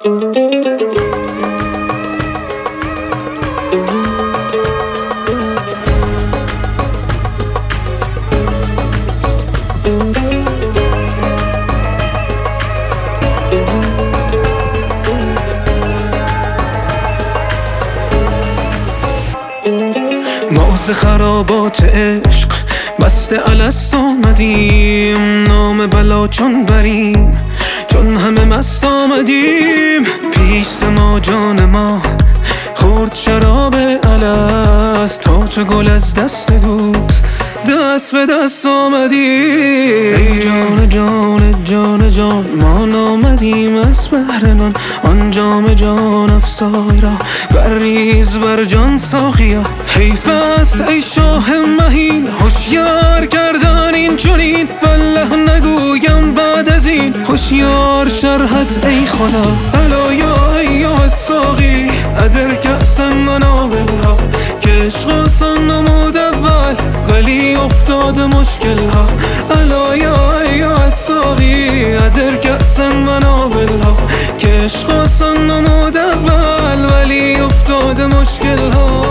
ما ز خرابات عشق بسته الست آمدیم، نام بلا چون بریم چون همه مست آمدیم. پیش ز ما جان ما خورد شراب الست، تا چه گل از دست دوست دست به دست آمدیم. ای جان جان جان جان ما نامدیم از بهر نان، آن جام جان افزای را بریز بر جان ساقیا. حیف است ای شاه مهین هوشیار کردن این چنین، والله نگویم بعد از این هوشیار شرحت ای خدا. الا یا ایها الساقی ادر کأسا و ناولها، که عشق آسان نمود اول ولی افتاد مشکل ها. الا یا ایها الساقی ادر کأسا و ناولها، که عشق آسان نمود اول ولی افتاد مشکل ها.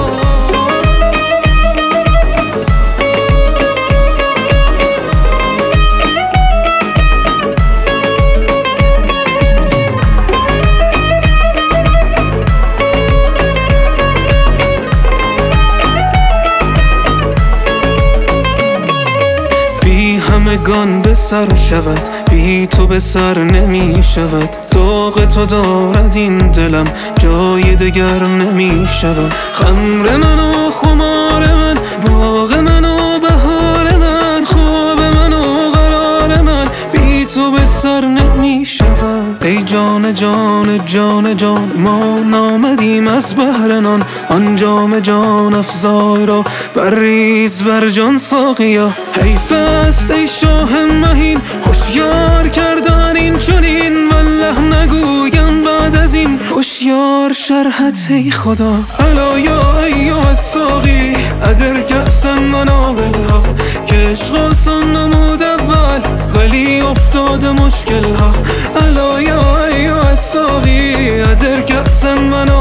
همگان به سر شود، بی تو به سر نمی شود. داغ تو دارد این دلم جای دگر نمی شود. خمر من و خمار من، باغ من و بهار من، خواب من و قرار من، بی تو به سر نمی شود. ای جان جان جان جان ما نامدیم از بهر نان، آن جام جان افزای را بریز بر جان ساقیا. حیف است ای شاه مهین هوشیار کردن این چنین، والله نگویم بعد از این هوشیار شرحت ای خدا. الا یا ایها الساقی ادر کأسا و ناولها، که عشق آسان نمود اول ولی افتاد مشکل ها. الا یا ایها الساقی ادر کأسا و